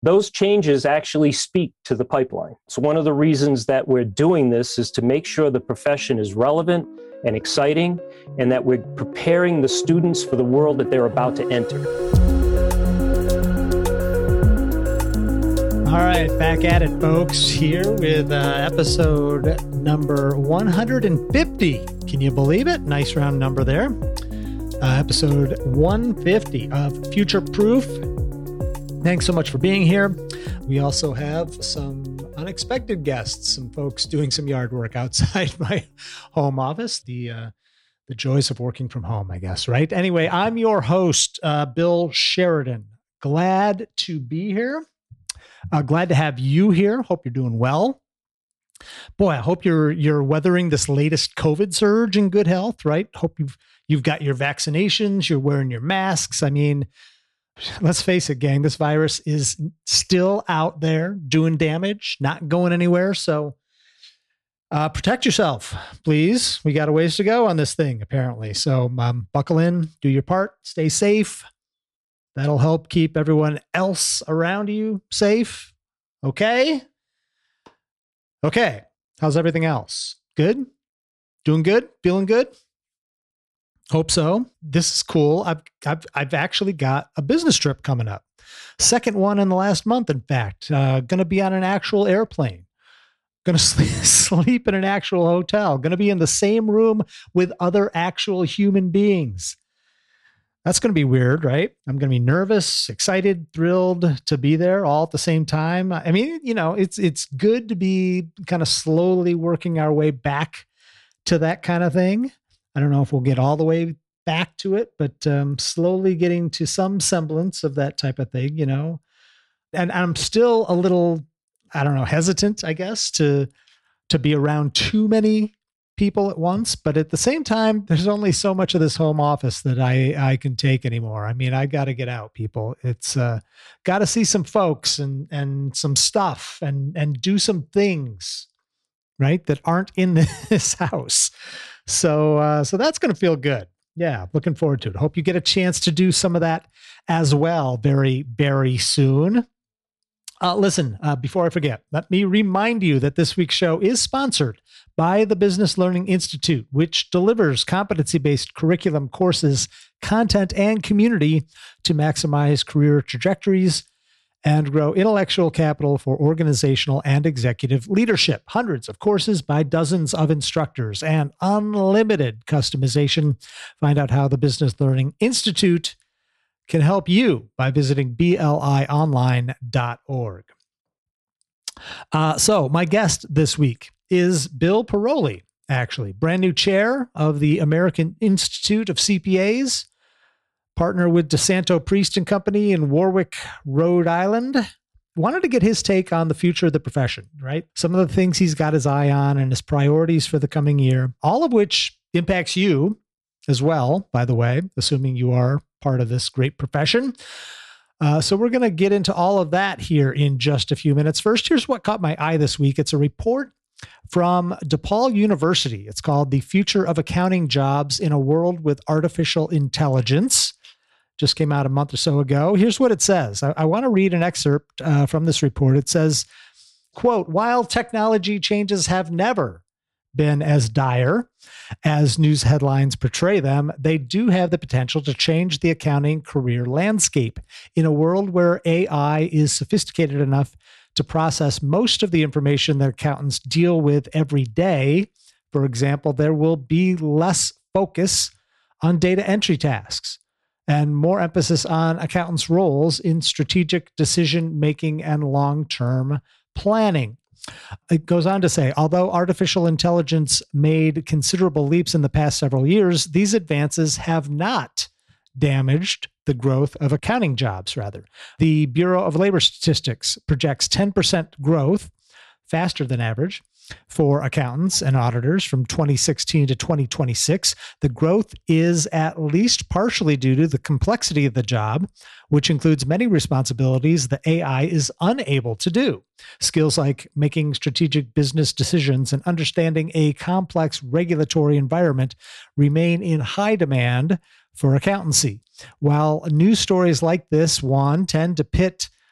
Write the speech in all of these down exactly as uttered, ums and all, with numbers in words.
those changes actually speak to the pipeline. So one of the reasons that we're doing this is to make sure the profession is relevant and exciting, and that we're preparing the students for the world that they're about to enter. All right, back at it, folks, here with uh, episode number one hundred fifty. Can you believe it? Nice round number there. Uh, episode one fifty of Future Proof. Thanks so much for being here. We also have some unexpected guests, some folks doing some yard work outside my home office. The uh, the joys of working from home, I guess, right? Anyway, I'm your host, uh, Bill Sheridan. Glad to be here. Uh, glad to have you here. Hope you're doing well. Boy, I hope you're you're weathering this latest COVID surge in good health, right? Hope you've you've got your vaccinations, you're wearing your masks. I mean, let's face it, gang, this virus is still out there doing damage, not going anywhere. So uh, protect yourself, please. We got a ways to go on this thing, apparently. So um, buckle in, do your part, stay safe. That'll help keep everyone else around you safe. Okay? Okay. How's everything else? Good? Doing good? Feeling good? Hope so. This is cool. I've, I've, I've actually got a business trip coming up. Second one in the last month, in fact. Uh, going to be on an actual airplane. Going to sleep, sleep in an actual hotel. Going to be in the same room with other actual human beings. That's going to be weird, right? I'm going to be nervous, excited, thrilled to be there all at the same time. I mean, you know, it's it's good to be kind of slowly working our way back to that kind of thing. I don't know if we'll get all the way back to it, but um, slowly getting to some semblance of that type of thing, you know. And I'm still a little, I don't know, hesitant, I guess, to to be around too many people at once. But at the same time, there's only so much of this home office that I, I can take anymore. I mean, I got to get out, people. It's uh, got to see some folks and and some stuff and and do some things, right, that aren't in this house. So, uh, so that's going to feel good. Yeah. Looking forward to it. Hope you get a chance to do some of that as well very, very soon. Uh, listen, uh, before I forget, let me remind you that this week's show is sponsored by the Business Learning Institute, which delivers competency-based curriculum courses, content, and community to maximize career trajectories and grow intellectual capital for organizational and executive leadership. Hundreds of courses by dozens of instructors and unlimited customization. Find out how the Business Learning Institute can help you by visiting B L I online dot org. Uh, so my guest this week is Bill Paroli, actually, brand new chair of the American Institute of C P As, partner with DeSanto Priest and Company in Warwick, Rhode Island. Wanted to get his take on the future of the profession, right? Some of the things he's got his eye on and his priorities for the coming year, all of which impacts you as well, by the way, assuming you are part of this great profession. Uh, so we're going to get into all of that here in just a few minutes. First, here's what caught my eye this week. It's a report from DePaul University. It's called The Future of Accounting Jobs in a World with Artificial Intelligence. Just came out a month or so ago. Here's what it says. I, I want to read an excerpt uh, from this report. It says, quote, while technology changes have never been as dire as news headlines portray them, they do have the potential to change the accounting career landscape. In a world where A I is sophisticated enough to process most of the information that accountants deal with every day, for example, there will be less focus on data entry tasks and more emphasis on accountants' roles in strategic decision-making and long-term planning. It goes on to say, although artificial intelligence made considerable leaps in the past several years, these advances have not damaged the growth of accounting jobs, rather. The Bureau of Labor Statistics projects ten percent growth, faster than average, for accountants and auditors from twenty sixteen to twenty twenty-six. The growth is at least partially due to the complexity of the job, which includes many responsibilities the A I is unable to do. Skills like making strategic business decisions and understanding a complex regulatory environment remain in high demand for accountancy. While news stories like this one tend to pit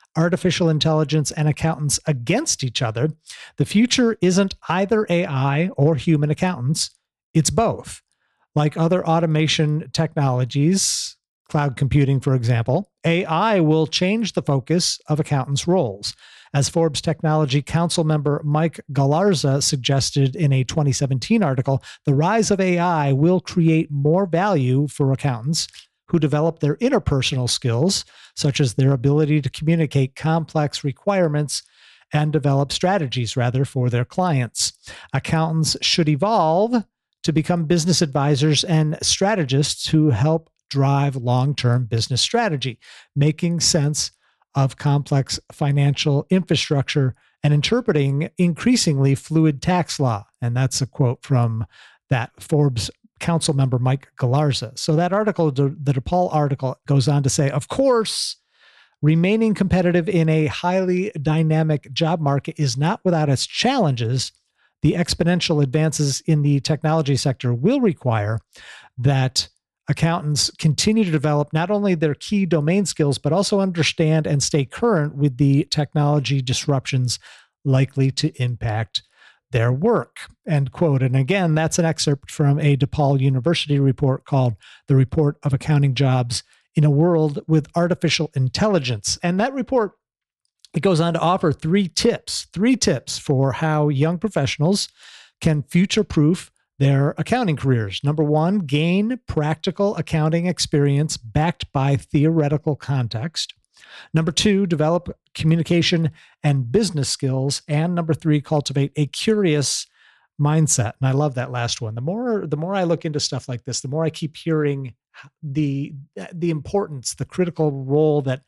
artificial intelligence and accountants against each other, the future isn't either A I or human accountants, it's both. Like other automation technologies, cloud computing, for example, A I will change the focus of accountants' roles. As Forbes Technology Council member Mike Galarza suggested in a twenty seventeen article, the rise of A I will create more value for accountants who develop their interpersonal skills, such as their ability to communicate complex requirements and develop strategies, rather, for their clients. Accountants should evolve to become business advisors and strategists who help drive long-term business strategy, making sense of complex financial infrastructure and interpreting increasingly fluid tax law. And that's a quote from that Forbes Council member, Mike Galarza. So that article, the DePaul article, goes on to say, of course, remaining competitive in a highly dynamic job market is not without its challenges. The exponential advances in the technology sector will require that accountants continue to develop not only their key domain skills, but also understand and stay current with the technology disruptions likely to impact their work, end quote. And again, that's an excerpt from a DePaul University report called The Report of Accounting Jobs in a World with Artificial Intelligence. And that report, it goes on to offer three tips, three tips for how young professionals can future-proof their accounting careers. Number one, gain practical accounting experience backed by theoretical context. Number two, develop communication and business skills. And number three, cultivate a curious mindset. And I love that last one. The more, the more I look into stuff like this, the more I keep hearing the, the importance, the critical role that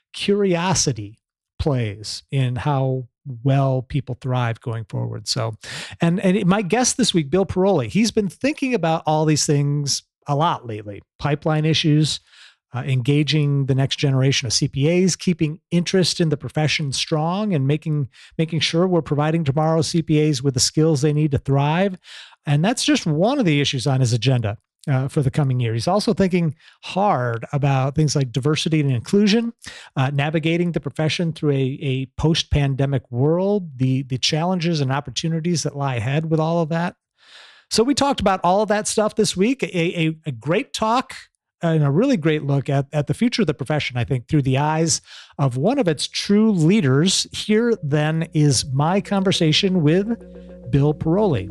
curiosity plays in how well people thrive going forward. So, and, and my guest this week, Bill Paroli, he's been thinking about all these things a lot lately. Pipeline issues, uh, engaging the next generation of C P As, keeping interest in the profession strong, and making, making sure we're providing tomorrow's C P As with the skills they need to thrive. And that's just one of the issues on his agenda Uh, for the coming year. He's also thinking hard about things like diversity and inclusion, uh, navigating the profession through a, a post-pandemic world, the, the challenges and opportunities that lie ahead with all of that. So we talked about all of that stuff this week, a, a, a great talk and a really great look at, at the future of the profession, I think, through the eyes of one of its true leaders. Here then is my conversation with Bill Paroli.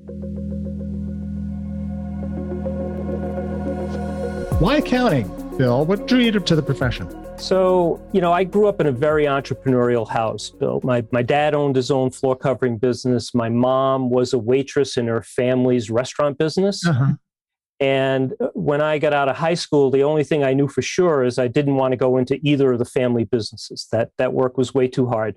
Why accounting, Bill? What drew you to the profession? So, you know, I grew up in a very entrepreneurial house, Bill. My, my dad owned his own floor covering business. My mom was a waitress in her family's restaurant business. Uh-huh. And when I got out of high school, the only thing I knew for sure is I didn't want to go into either of the family businesses. That, that work was way too hard.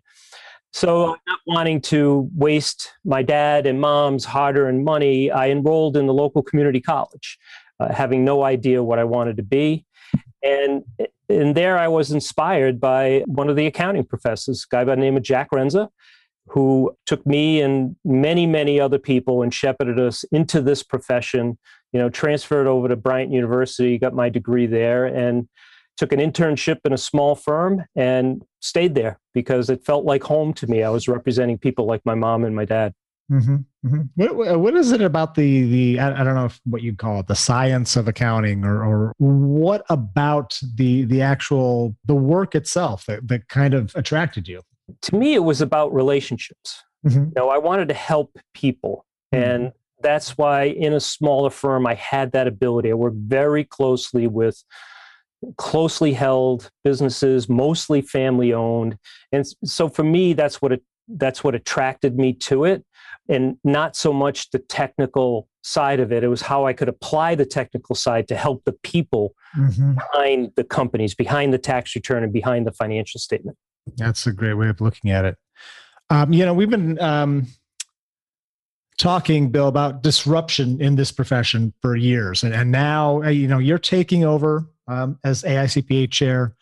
So not wanting to waste my dad and mom's hard-earned money, I enrolled in the local community college. Uh, having no idea what I wanted to be. And, and there I was inspired by one of the accounting professors, a guy by the name of Jack Renza, who took me and many, many other people and shepherded us into this profession, you know, transferred over to Bryant University, got my degree there, and took an internship in a small firm and stayed there because it felt like home to me. I was representing people like my mom and my dad. Mm-hmm, mm-hmm. What, what is it about the, the I don't know if what you'd call it, the science of accounting, or, or what about the, the actual, the work itself that, that kind of attracted you? To me, it was about relationships. Mm-hmm. You know, I wanted to help people. Mm-hmm. And that's why in a smaller firm, I had that ability. I worked very closely with closely held businesses, mostly family owned. And so for me, that's what it, that's what attracted me to it. And not so much the technical side of it. It was how I could apply the technical side to help the people mm-hmm. behind the companies, behind the tax return, and behind the financial statement. That's a great way of looking at it. Um, you know, we've been um, talking, Bill, about disruption in this profession for years. And, and now, you know, you're taking over um, as A I C P A chair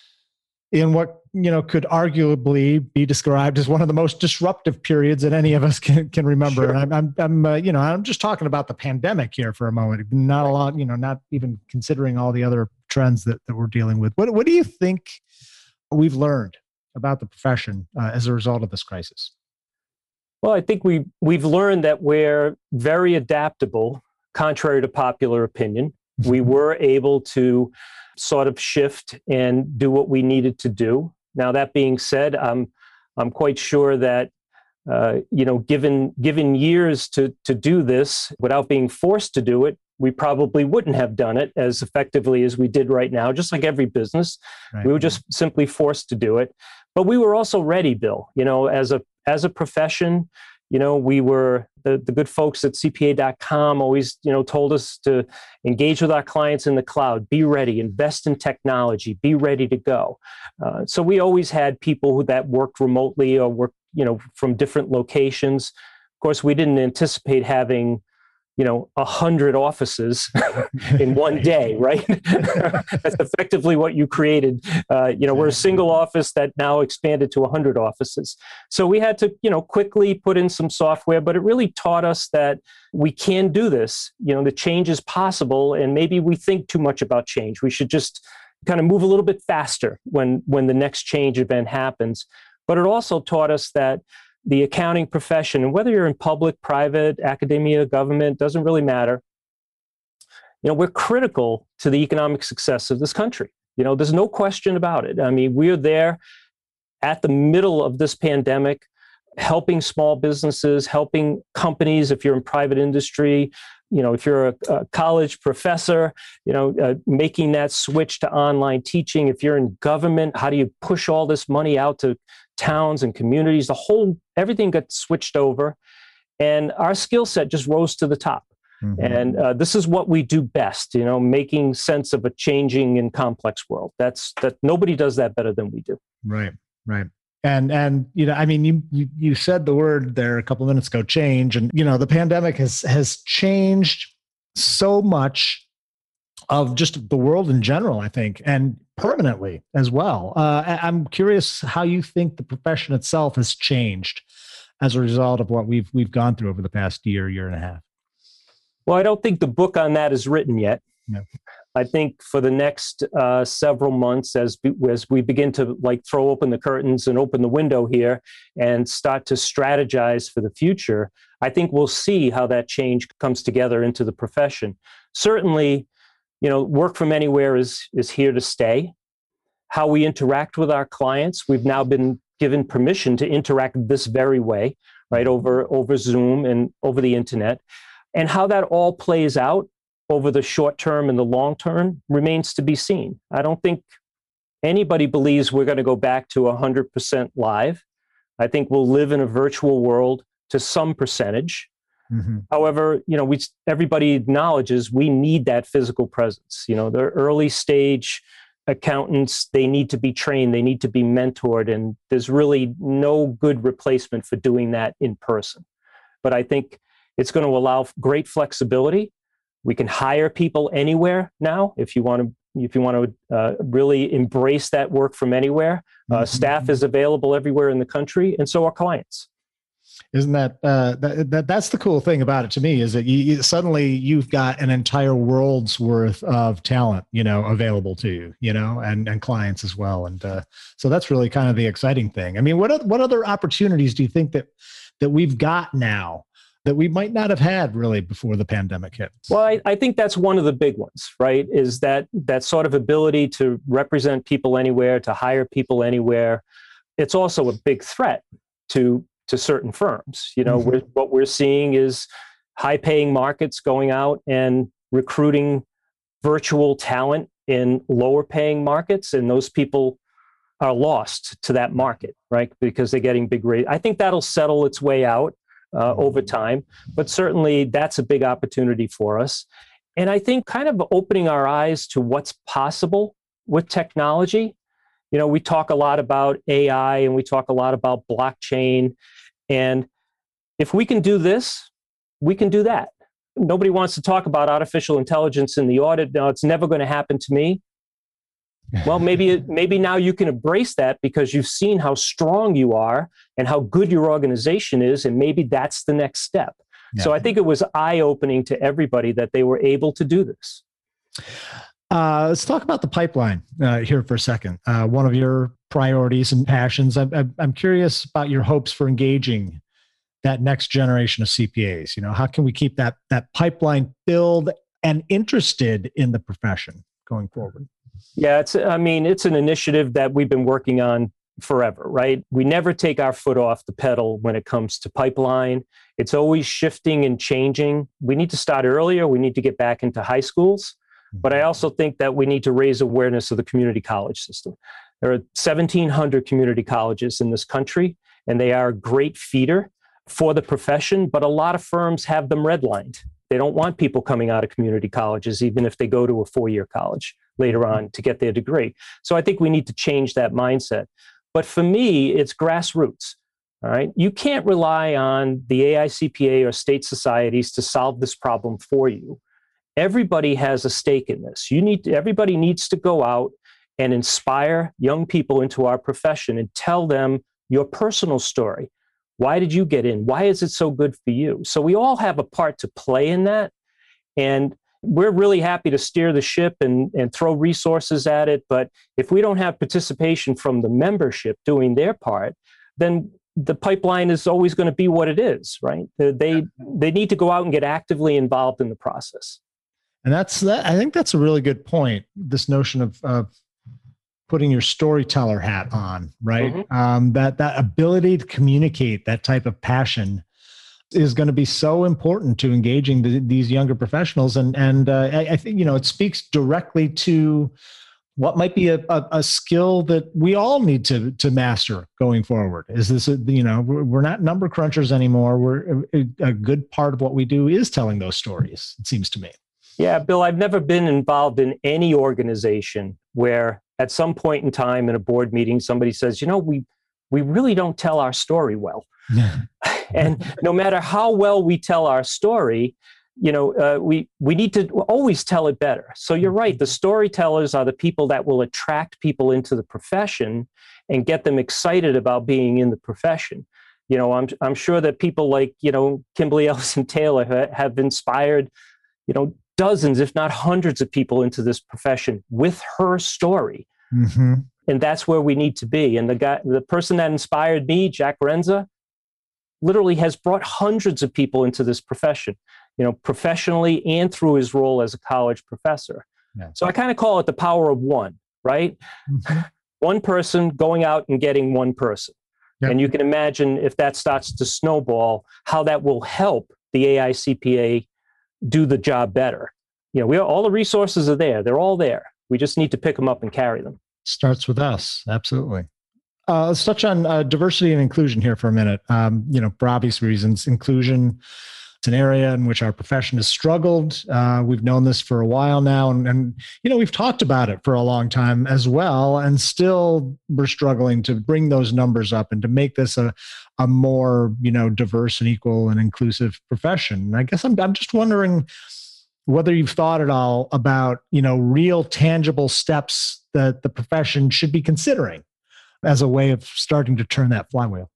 in what, you know, could arguably be described as one of the most disruptive periods that any of us can, can remember. Sure. And I'm, I'm, I'm uh, you know, I'm just talking about the pandemic here for a moment. Not a lot, you know, not even considering all the other trends that, that we're dealing with. What, what do you think we've learned about the profession uh, as a result of this crisis? Well, I think we, we've learned that we're very adaptable, contrary to popular opinion. We were able to sort of shift and do what we needed to do. Now, that being said, I'm, I'm quite sure that, uh, you know, given, given years to, to do this without being forced to do it, we probably wouldn't have done it as effectively as we did right now, just like every business. Right. We were just simply forced to do it. But we were also ready, Bill. You know, as a as a profession, you know, we were, the, the good folks at C P A dot com always, you know, told us to engage with our clients in the cloud, be ready, invest in technology, be ready to go. Uh, so we always had people who that worked remotely or worked, you know, from different locations. Of course, we didn't anticipate having, you know, a hundred offices in one day, right? That's effectively what you created. Uh, you know, we're a single office that now expanded to a hundred offices. So we had to, you know, quickly put in some software, but it really taught us that we can do this. You know, the change is possible, and maybe we think too much about change. We should just kind of move a little bit faster when when the next change event happens. But it also taught us that the accounting profession, and whether you're in public, private, academia, government, doesn't really matter. You know, we're critical to the economic success of this country. You know, there's no question about it. I mean, we're there at the middle of this pandemic, helping small businesses, helping companies. If you're in private industry, you know, if you're a, a college professor, you know, uh, making that switch to online teaching. If you're in government, how do you push all this money out to towns and communities? The whole, everything got switched over, and our skill set just rose to the top. Mm-hmm. And uh, this is what we do best, you know, making sense of a changing and complex world. That's that nobody does that better than we do. Right, right. And, and, you know, I mean, you, you, you said the word there a couple of minutes ago, change. And, you know, the pandemic has, has changed so much of just the world in general, I think, and permanently as well. Uh, I'm curious how you think the profession itself has changed as a result of what we've, we've gone through over the past year, year and a half. Well, I don't think the book on that is written yet. No. I think for the next uh, several months, as as we begin to like throw open the curtains and open the window here and start to strategize for the future, I think we'll see how that change comes together into the profession. Certainly, you know, work from anywhere is is here to stay. How we interact with our clients, we've now been given permission to interact this very way, right, over over Zoom and over the internet, and how that all plays out over the short term and the long term remains to be seen. I don't think anybody believes we're going to go back to one hundred percent live. I think we'll live in a virtual world to some percentage. Mm-hmm. However, you know, we everybody acknowledges we need that physical presence. You know, the early stage accountants, they need to be trained, they need to be mentored, and there's really no good replacement for doing that in person. But I think it's going to allow great flexibility. We can hire people anywhere now if you want to. If you want to uh, really embrace that work from anywhere, uh, mm-hmm. staff is available everywhere in the country, and so are clients. Isn't that, uh, that, that that's the cool thing about it to me, is that you, you suddenly you've got an entire world's worth of talent, you know, available to you, you know, and, and clients as well. And uh, so that's really kind of the exciting thing. I mean, what, what other opportunities do you think that, that we've got now that we might not have had really before the pandemic hit? Well, I, I think that's one of the big ones, right? Is that, that sort of ability to represent people anywhere, to hire people anywhere. It's also a big threat to to certain firms. You know, mm-hmm. we're, what we're seeing is high-paying markets going out and recruiting virtual talent in lower-paying markets, and those people are lost to that market, right? Because they're getting big rates. I think that'll settle its way out uh, over time, but certainly that's a big opportunity for us. And I think kind of opening our eyes to what's possible with technology. You know, we talk a lot about A I and we talk a lot about blockchain. And if we can do this, we can do that. Nobody wants to talk about artificial intelligence in the audit. No, it's never going to happen to me. Well, maybe maybe now you can embrace that because you've seen how strong you are and how good your organization is, and maybe that's the next step. Yeah. So I think it was eye-opening to everybody that they were able to do this. Uh, let's talk about the pipeline uh, here for a second. Uh, one of your priorities and passions. I'm, I'm curious about your hopes for engaging that next generation of C P As. You know, how can we keep that that pipeline filled and interested in the profession going forward? Yeah, it's. I mean, it's an initiative that we've been working on forever, right? We never take our foot off the pedal when it comes to pipeline. It's always shifting and changing. We need to start earlier. We need to get back into high schools. But I also think that we need to raise awareness of the community college system. There are seventeen hundred community colleges in this country, and they are a great feeder for the profession, but a lot of firms have them redlined. They don't want people coming out of community colleges, even if they go to a four-year college later on to get their degree. So I think we need to change that mindset. But for me, it's grassroots. All right. You can't rely on the A I C P A or state societies to solve this problem for you. Everybody has a stake in this. You need to, everybody needs to go out and inspire young people into our profession and tell them your personal story. Why did you get in? Why is it so good for you? So we all have a part to play in that. And we're really happy to steer the ship and, and throw resources at it. But if we don't have participation from the membership doing their part, then the pipeline is always going to be what it is, right? They, they need to go out and get actively involved in the process. And that's that. I think that's a really good point. This notion of, of putting your storyteller hat on, right? Mm-hmm. Um, that that ability to communicate that type of passion is going to be so important to engaging the, these younger professionals. And and uh, I, I think you know it speaks directly to what might be a, a, a skill that we all need to to master going forward. Is this a, you know we're not number crunchers anymore. We're a, a good part of what we do is telling those stories. It seems to me. Yeah, Bill, I've never been involved in any organization where at some point in time in a board meeting, somebody says, you know, we we really don't tell our story well. And no matter how well we tell our story, you know, uh, we, we need to always tell it better. So you're right. The storytellers are the people that will attract people into the profession and get them excited about being in the profession. You know, I'm I'm sure that people like, you know, Kimberly Ellison Taylor ha- have inspired, you know, dozens, if not hundreds of people into this profession with her story. Mm-hmm. And that's where we need to be. And the guy, the person that inspired me, Jack Renza, literally has brought hundreds of people into this profession, you know, professionally and through his role as a college professor. Yeah. So I kind of call it the power of one, right? Mm-hmm. One person going out and getting one person. Yep. And you can imagine if that starts to snowball, how that will help the A I C P A do the job better. You know, we are, all the resources are there. They're all there. We just need to pick them up and carry them. Starts with us. Absolutely. Uh, let's touch on uh, diversity and inclusion here for a minute. Um, you know, for obvious reasons, inclusion, it's an area in which our profession has struggled. Uh, we've known this for a while now. And, and, you know, we've talked about it for a long time as well. And still we're struggling to bring those numbers up and to make this a, a more, you know, diverse and equal and inclusive profession. And I guess I'm, I'm just wondering whether you've thought at all about, you know, real tangible steps that the profession should be considering as a way of starting to turn that flywheel.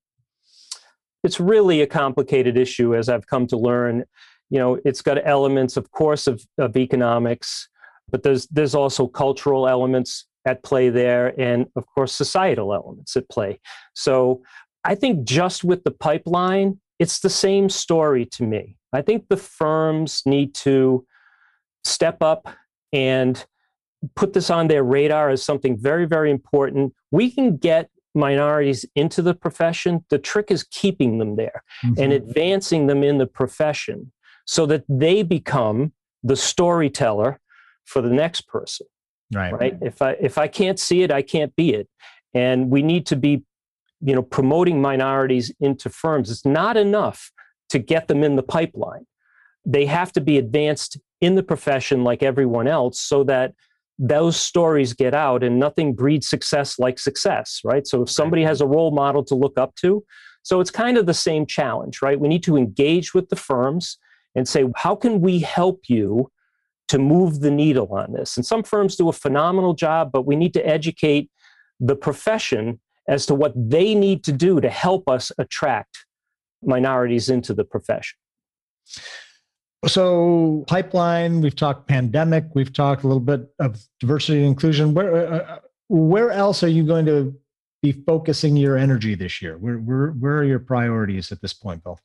It's really a complicated issue, as I've come to learn. You know, it's got elements, of course, of, of economics, but there's there's also cultural elements at play there, and of course, societal elements at play. So I think just with the pipeline, it's the same story to me. I think the firms need to step up and put this on their radar as something very, very important. We can get minorities into the profession. The trick is keeping them there mm-hmm. and advancing them in the profession so that they become the storyteller for the next person. Right. Right. If I if I can't see it, I can't be it. And we need to be, you know, promoting minorities into firms. It's not enough to get them in the pipeline. They have to be advanced in the profession like everyone else so that those stories get out, and nothing breeds success like success, right? So if somebody has a role model to look up to, so it's kind of the same challenge, right? We need to engage with the firms and say, how can we help you to move the needle on this? And some firms do a phenomenal job, but we need to educate the profession as to what they need to do to help us attract minorities into the profession. So pipeline, we've talked pandemic, we've talked a little bit of diversity and inclusion. Where uh, where else are you going to be focusing your energy this year? Where where where are your priorities at this point, Bill?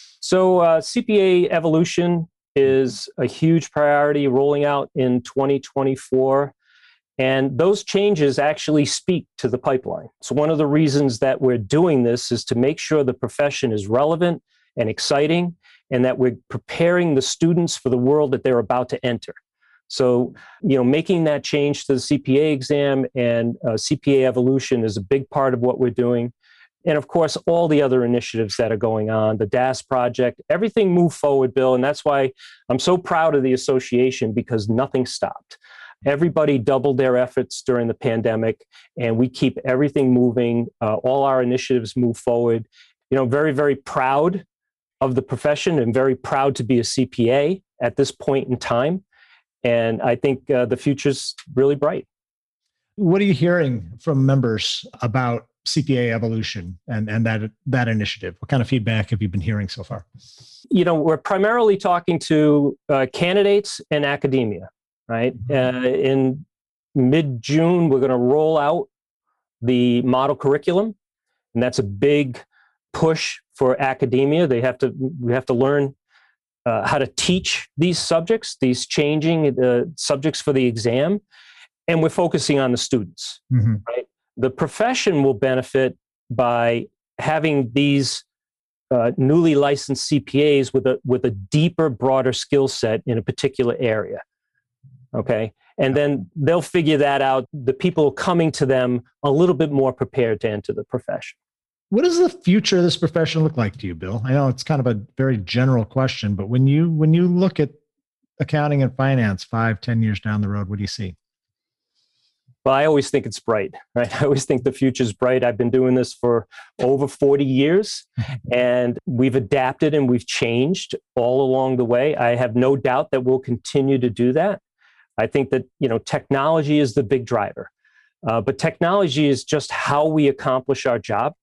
So uh, C P A evolution is a huge priority rolling out in twenty twenty-four. And those changes actually speak to the pipeline. So one of the reasons that we're doing this is to make sure the profession is relevant and exciting, and that we're preparing the students for the world that they're about to enter. So, you know, making that change to the C P A exam and uh, C P A evolution is a big part of what we're doing. And of course, all the other initiatives that are going on, the D A S project, everything moved forward, Bill. And that's why I'm so proud of the association, because nothing stopped. Everybody doubled their efforts during the pandemic, and we keep everything moving. Uh, all our initiatives move forward. You know, very, very proud of the profession and very proud to be a C P A at this point in time. And I think uh, the future's really bright. What are you hearing from members about C P A evolution and, and that, that initiative? What kind of feedback have you been hearing so far? You know, we're primarily talking to uh, candidates and academia, right? Uh, in mid-June, we're going to roll out the model curriculum, and that's a big push for academia. They have to, we have to learn uh, how to teach these subjects, these changing uh, subjects for the exam, and we're focusing on the students, mm-hmm. right? The profession will benefit by having these uh, newly licensed C P As with a with a deeper, broader skill set in a particular area. Okay, and then they'll figure that out. The people coming to them a little bit more prepared to enter the profession. What does the future of this profession look like to you, Bill? I know it's kind of a very general question, but when you when you look at accounting and finance five, ten years down the road, what do you see? Well, I always think it's bright, right? I always think the future's bright. I've been doing this for over forty years, and we've adapted and we've changed all along the way. I have no doubt that we'll continue to do that. I think that, you know, technology is the big driver, uh, but technology is just how we accomplish our job,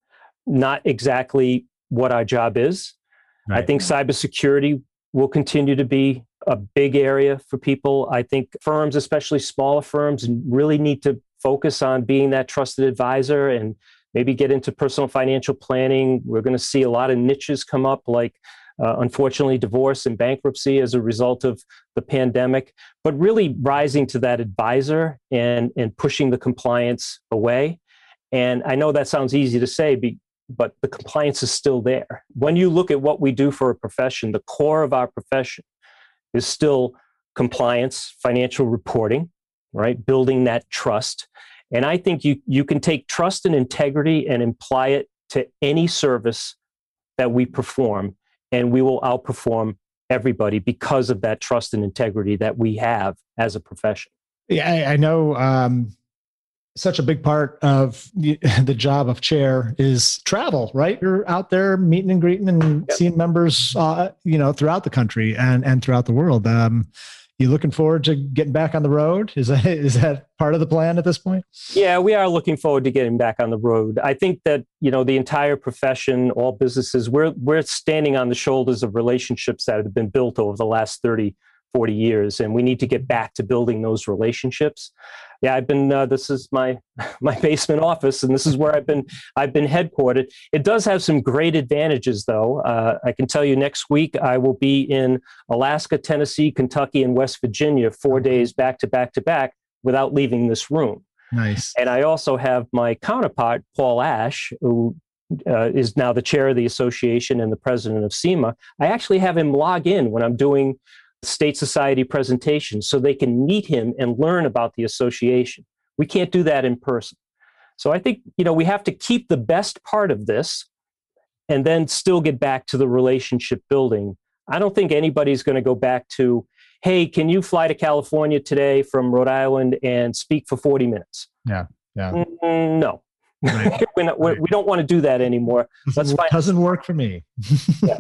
not exactly what our job is. Right. I think cybersecurity will continue to be a big area for people. I think firms, especially smaller firms, really need to focus on being that trusted advisor and maybe get into personal financial planning. We're going to see a lot of niches come up, like uh, unfortunately divorce and bankruptcy as a result of the pandemic, but really rising to that advisor and, and pushing the compliance away. And I know that sounds easy to say, but the compliance is still there. When you look at what we do for a profession, the core of our profession is still compliance, financial reporting, right? Building that trust. And I think you, you can take trust and integrity and apply it to any service that we perform, and we will outperform everybody because of that trust and integrity that we have as a profession. Yeah, I, I know um, such a big part of the, the job of chair is travel, right? You're out there meeting and greeting and yep. seeing members, uh, you know, throughout the country and, and throughout the world. Um, you looking forward to getting back on the road? Is that, is that part of the plan at this point? Yeah, we are looking forward to getting back on the road. I think that, you know, the entire profession, all businesses, we're, we're standing on the shoulders of relationships that have been built over the last thirty, forty years, and we need to get back to building those relationships. Yeah, I've been, uh, this is my, my basement office, and this is where I've been, I've been headquartered. It does have some great advantages, though. Uh, I can tell you next week, I will be in Alaska, Tennessee, Kentucky, and West Virginia, four days back to back to back without leaving this room. Nice. And I also have my counterpart, Paul Ash, who uh, is now the chair of the association and the president of SEMA. I actually have him log in when I'm doing State Society presentations so they can meet him and learn about the association. We can't do that in person. So I think, you know, we have to keep the best part of this and then still get back to the relationship building. I don't think anybody's going to go back to, hey, can you fly to California today from Rhode Island and speak for forty minutes? Yeah, yeah. Mm, no. Right. we're not, we're, right. We don't want to do that anymore. Let's it find doesn't work for me. yeah.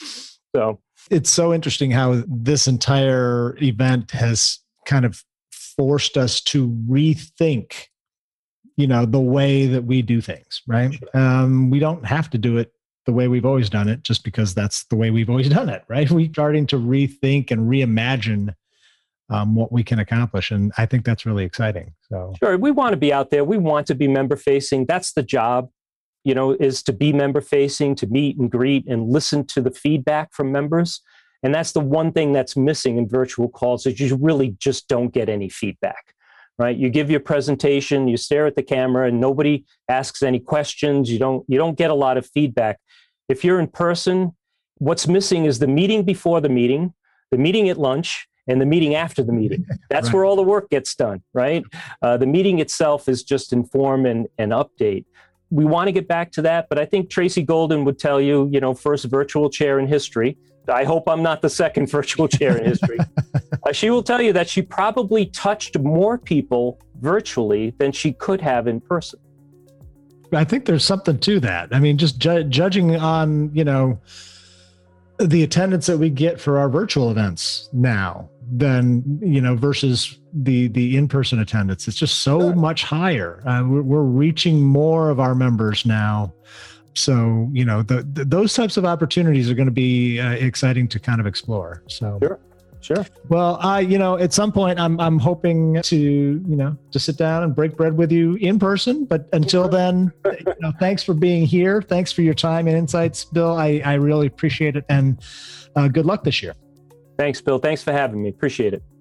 So it's so interesting how this entire event has kind of forced us to rethink, you know, the way that we do things, right? Um, we don't have to do it the way we've always done it, just because that's the way we've always done it, right? We're starting to rethink and reimagine um, what we can accomplish. And I think that's really exciting. So sure, we want to be out there. We want to be member facing. That's the job, you know, is to be member facing, to meet and greet and listen to the feedback from members. And that's the one thing that's missing in virtual calls, is you really just don't get any feedback, right? You give your presentation, you stare at the camera, and nobody asks any questions. You don't, you don't get a lot of feedback. If you're in person, what's missing is the meeting before the meeting, the meeting at lunch, and the meeting after the meeting. That's right. Where all the work gets done, right? Uh, the meeting itself is just inform and, and update. We want to get back to that, but I think Tracy Golden would tell you, you know, first virtual chair in history. I hope I'm not the second virtual chair in history. uh, she will tell you that she probably touched more people virtually than she could have in person. I think there's something to that. I mean, just ju- judging on, you know, the attendance that we get for our virtual events now, than, you know, versus the the in-person attendance. It's just so sure. much higher. Uh, we're, we're reaching more of our members now. So, you know, the, the, those types of opportunities are going to be uh, exciting to kind of explore. So, sure. Sure. Well, I, you know, at some point I'm, I'm hoping to, you know, to sit down and break bread with you in person. But until then, you know, thanks for being here. Thanks for your time and insights, Bill. I, I really appreciate it. And uh, good luck this year. Thanks, Bill. Thanks for having me. Appreciate it.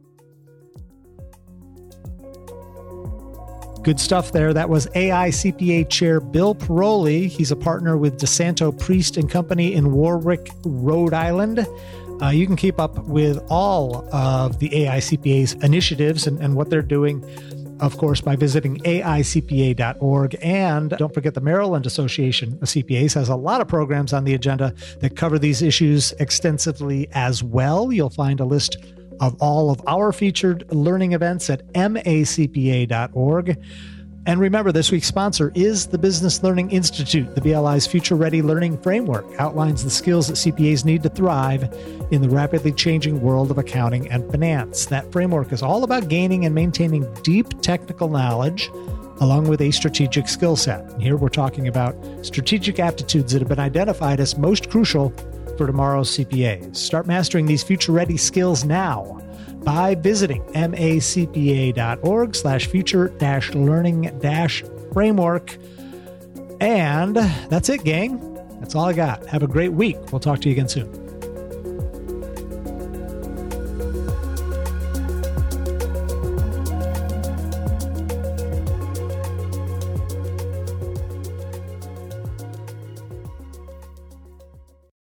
Good stuff there. That was A I C P A Chair Bill Paroli. He's a partner with DeSanto Priest and Company in Warwick, Rhode Island. Uh, you can keep up with all of the A I C P A's initiatives and, and what they're doing, of course, by visiting A I C P A dot org. And don't forget, the Maryland Association of C P As has a lot of programs on the agenda that cover these issues extensively as well. You'll find a list of all of our featured learning events at M A C P A dot org. And remember, this week's sponsor is the Business Learning Institute. The B L I's Future Ready Learning Framework outlines the skills that C P As need to thrive in the rapidly changing world of accounting and finance. That framework is all about gaining and maintaining deep technical knowledge along with a strategic skill set. And here we're talking about strategic aptitudes that have been identified as most crucial for tomorrow's C P As. Start mastering these future-ready skills now by visiting M A C P A dot org slash future dash learning dash framework. And that's it, gang. That's all I got. Have a great week. We'll talk to you again soon.